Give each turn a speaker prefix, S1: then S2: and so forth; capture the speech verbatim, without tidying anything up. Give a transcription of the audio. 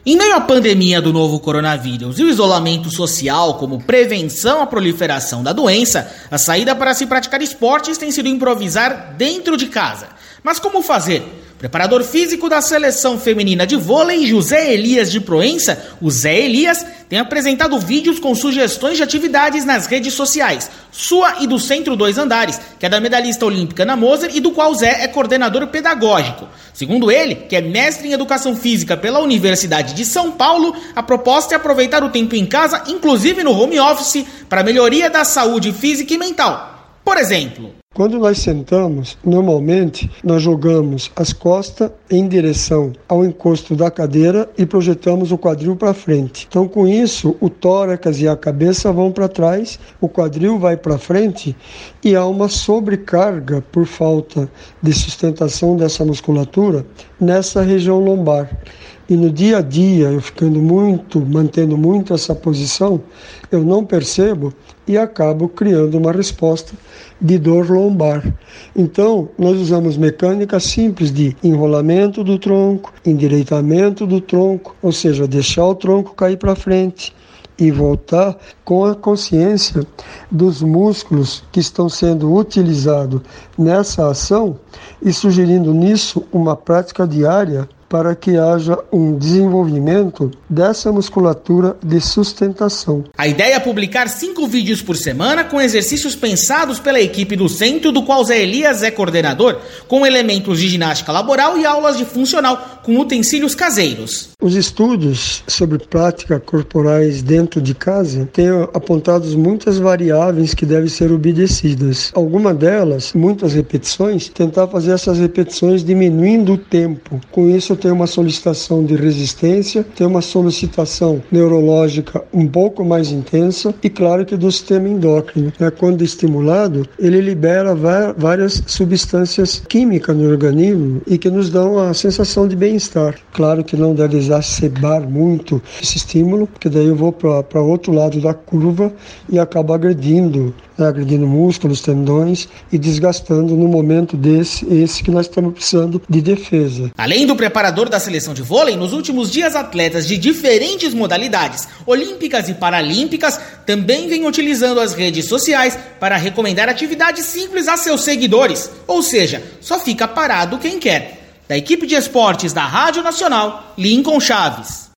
S1: Em meio à pandemia do novo coronavírus e o isolamento social como prevenção à proliferação da doença, a saída para se praticar esportes tem sido improvisar dentro de casa. Mas como fazer? O preparador físico da seleção feminina de vôlei, José Elias de Proença, o Zé Elias, tem apresentado vídeos com sugestões de atividades nas redes sociais, sua e do Centro Dois Andares, que é da medalhista olímpica Ana Moser e do qual Zé é coordenador pedagógico. Segundo ele, que é mestre em Educação Física pela Universidade de São Paulo, a proposta é aproveitar o tempo em casa, inclusive no home office, para a melhoria da saúde física e mental. Por exemplo...
S2: Quando nós sentamos, normalmente nós jogamos as costas em direção ao encosto da cadeira e projetamos o quadril para frente. Então, com isso, o tórax e a cabeça vão para trás, o quadril vai para frente e há uma sobrecarga por falta de sustentação dessa musculatura nessa região lombar. E no dia a dia, eu ficando muito, mantendo muito essa posição, eu não percebo e acabo criando uma resposta de dor lombar. Então, nós usamos mecânicas simples de enrolamento do tronco, endireitamento do tronco, ou seja, deixar o tronco cair para frente e voltar com a consciência dos músculos que estão sendo utilizados nessa ação e sugerindo nisso uma prática diária para que haja um desenvolvimento dessa musculatura de sustentação.
S1: A ideia é publicar cinco vídeos por semana com exercícios pensados pela equipe do centro, do qual Zé Elias é coordenador, com elementos de ginástica laboral e aulas de funcional com utensílios caseiros.
S2: Os estudos sobre práticas corporais dentro de casa têm apontado muitas variáveis que devem ser obedecidas. Alguma delas, muitas repetições, tentar fazer essas repetições diminuindo o tempo. Com isso, tem uma solicitação de resistência, tem uma solicitação neurológica um pouco mais intensa e, claro, que do sistema endócrino. Né? Quando estimulado, ele libera várias substâncias químicas no organismo e que nos dão a sensação de bem-estar. Claro que não deve exacerbar muito esse estímulo, porque daí eu vou para outro lado da curva e acabo agredindo, né? agredindo músculos, tendões e desgastando no momento desse, esse que nós estamos precisando de defesa.
S1: Além do preparador da seleção de vôlei, nos últimos dias atletas de diferentes modalidades, olímpicas e paralímpicas, também vêm utilizando as redes sociais para recomendar atividades simples a seus seguidores, ou seja, só fica parado quem quer. Da equipe de esportes da Rádio Nacional, Lincoln Chaves.